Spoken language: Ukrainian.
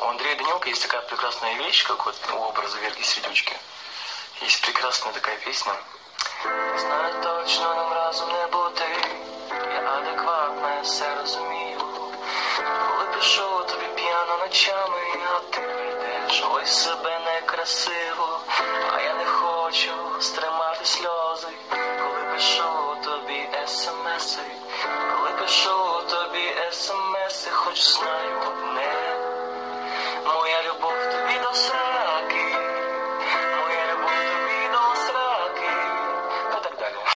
У Андрея Данилка есть такая прекрасная вещь, как вот у образа Верки Сердючки. Есть прекрасная такая песня. Знаю точно, нам разом не бути. Я адекватна, я все розумію. Коли пишу тобі п'яно ночами, а ти прийдеш, ой себе некрасиво. А я не хочу стримати сльози. Коли пишу тобі смс-и, коли пишу тобі смс-и, хоч знаю,